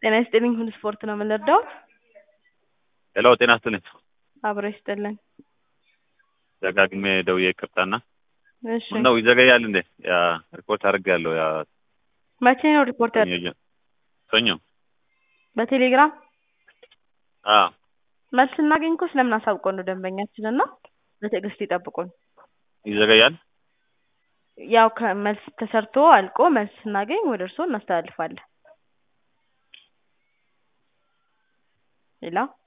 ጤና ይስጥልኝ ሁሉ ስፖርት ነው የምንረዳው። ሄሎ ጤና ይስጥልኝ። አብሮ ይስጥልኝ። ደጋግሜ ደውዬ ይቅርታና እሺ ምነው ይዘገያል እንዴ? ያ ሪፖርት አድርጌያለሁ። ያ መቼ ነው ሪፖርት ሰኞ በቴሌግራም አ መልስ እናገኝ እኮ ስለምን አሳውቀን ነው ደንበኛችንና በትዕግስት ይጠብቁን። ይዘገያል። ያው ከመልስ ተሰርቶ አልቆ መልስ እናገኝ ወደ እርሶ እናስተላልፋለን። ሌላ